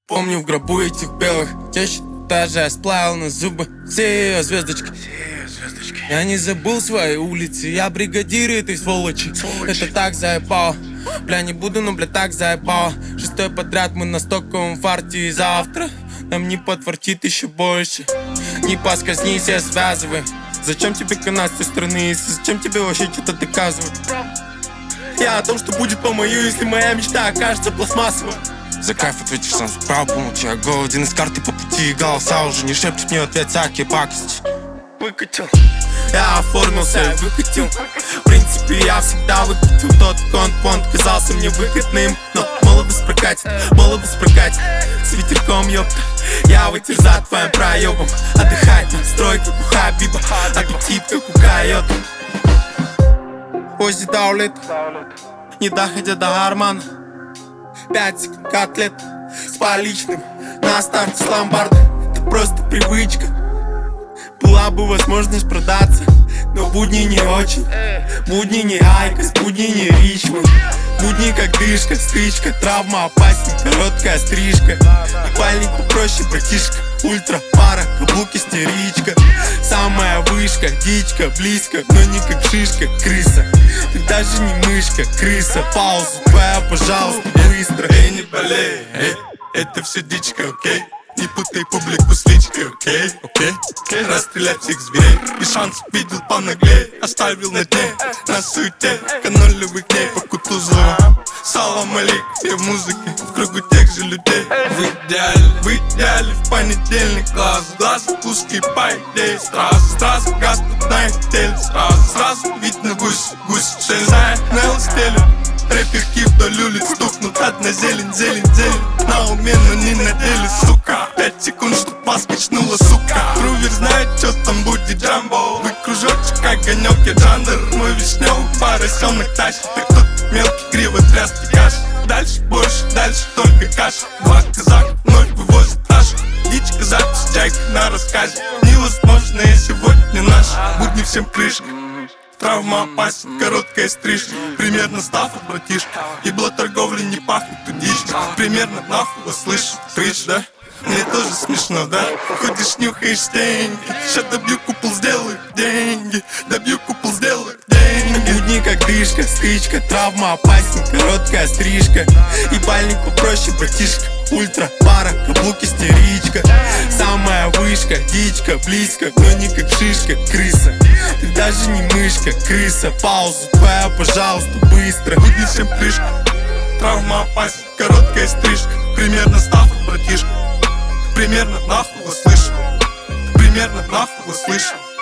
Помню в гробу этих белых тещ, даже я сплавил на зубы все ее звездочки. Я не забыл свои улицы, я бригадир этой сволочи. Это так заебало. Бля, не буду, но, бля, так заебало. Шестой подряд мы на стоковом фарте. И завтра нам не подфартит еще больше. Не поскользнись, я связывай. Зачем тебе канал с той стороны, зачем тебе вообще что-то доказывать? Я о том, что будет по мою, если моя мечта окажется пластмассовой. За кайф ответишь сам справа, помолчи, я голоден из карты по пути. Голоса уже не шепчут мне ответ всякие пакости. Выкатил. Я оформился и выкатил. В принципе, я всегда выкатил. Тот конт казался мне выгодным, но молодость прокатит, с ветерком, ёпта. Я вытер за твоим проебом. Отдыхать на стройке, как у Хабиба. Аппетит, как у койота. Позже даулет, не доходя до гармана. 5 секунд котлет с поличным на старте с ломбарда. Это просто привычка. Была бы возможность продаться, но будни не очень. Будни не Айкос, будни не Ричмонд. Будни как дышка, стычка, травма опаснее, короткая стрижка. И пальник попроще, братишка. Ультра, пара, каблук истеричка. Самая вышка, дичка, близко, но не как шишка, крыса. Ты даже не мышка, крыса. Пауза твоя, пожалуйста, быстро. Эй, не болей, это все дичка, окей? Не путай публику с личкой, окей? Расстрелять всех зверей. И шанс видел понаглей. Оставил на дне, на суете. Канолевых дней по Кутузову. Салам алейк, я в музыке, в кругу тех же людей. В идеале, в понедельник глаз в глаз, узкий по идее. Сразу, газ тут на теле. Сразу видно гусь, шельзай на стеле. Рэперки вдоль улиц стукнут, одна зелень. На уме, но не на деле, сука. 5 секунд, чтоб вас качнула, сука. Трувер знает, что там будет джамбо. Вы кружочек, огонек, я джандер. Мой вишневый поросенок тащит. Так тут мелкий, криво тряски каш. Дальше больше, дальше только каша. Два казака вновь вывозят нашу. Дичка, запись, чайка на рассказе. Невозможное сегодня наш. Будни всем крышка. Травма опасен, короткая стрижка. Примерно стафа, братишка. Ебло торговли не пахнет тудичка. Примерно нахуй вас слышу, трыч, да? Мне тоже смешно, да? Ходишь, нюхаешь деньги. Ща добью купол, сделаю деньги. Будни как дышка, стычка, травма опаснее, короткая стрижка. И пальник попроще, братишка. Ультра, пара, каблук истеричка. Самая вышка, дичка, близко, но не как шишка, крыса. Ты даже не мышка, крыса. Пауза твоя, пожалуйста, быстро. Будни всем крышка. Травма опасен, короткая стрижка. Примерно стафа, братишка. Примерно нахуй вас слышу.